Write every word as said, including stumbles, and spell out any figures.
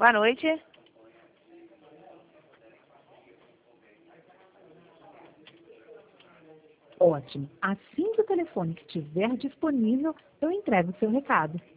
Boa noite. Ótimo. Assim que o telefone que estiver disponível, eu entrego o seu recado.